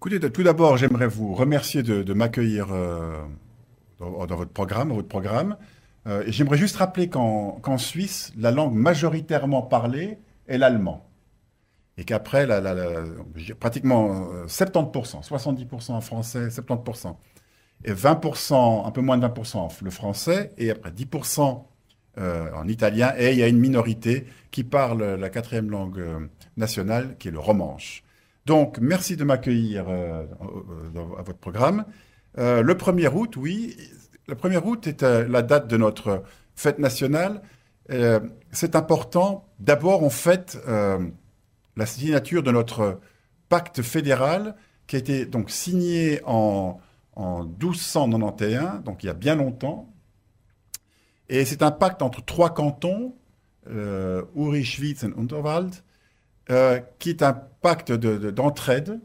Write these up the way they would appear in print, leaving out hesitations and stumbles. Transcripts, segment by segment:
Écoutez, tout d'abord, j'aimerais vous remercier de m'accueillir dans votre programme. Et j'aimerais juste rappeler qu'en Suisse, la langue majoritairement parlée est l'allemand. Et qu'après, je dirais pratiquement 70%, 70% en français, 70%. Et 20%, un peu moins de 20% le français, et après 10% en italien. Et il y a une minorité qui parle la quatrième langue nationale, qui est le romanche. Donc, merci de m'accueillir à votre programme. Le 1er août, oui, le 1er août est la date de notre fête nationale. C'est important. D'abord, on fête la signature de notre pacte fédéral qui a été donc signé en 1291, donc il y a bien longtemps. Et c'est un pacte entre trois cantons, Uri, Schwyz et Unterwald, qui est un pacte d'entraide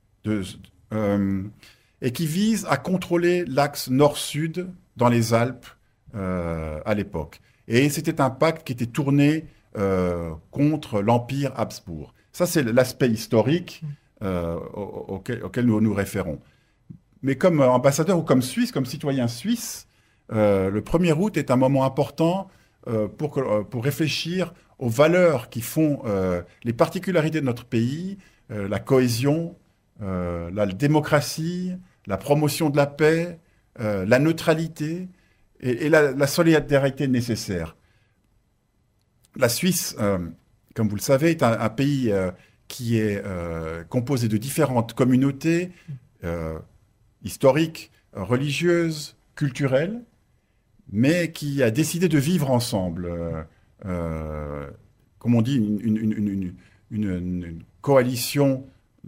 et qui vise à contrôler l'axe nord-sud dans les Alpes à l'époque. Et c'était un pacte qui était tourné contre l'Empire Habsbourg. Ça, c'est l'aspect historique auquel nous nous référons. Mais comme ambassadeur ou comme Suisse, comme citoyen suisse, le 1er août est un moment important pour réfléchir aux valeurs qui font les particularités de notre pays, la cohésion, la démocratie, la promotion de la paix, la neutralité et la solidarité nécessaire. La Suisse, comme vous le savez, est un pays qui est composé de différentes communautés historiques, religieuses, culturelles, mais qui a décidé de vivre ensemble. Comme on dit, une coalition,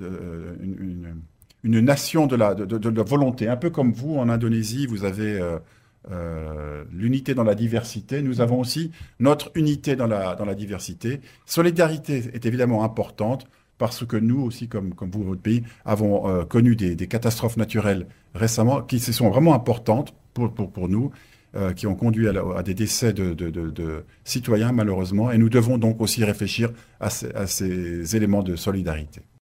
une nation de la volonté. Un peu comme vous, en Indonésie, vous avez l'unité dans la diversité. Nous avons aussi notre unité dans la diversité. Solidarité est évidemment importante parce que nous aussi, comme vous, votre pays, avons connu des catastrophes naturelles récemment qui sont vraiment importantes pour nous, qui ont conduit à des décès de citoyens malheureusement. Et nous devons donc aussi réfléchir à ces éléments de solidarité.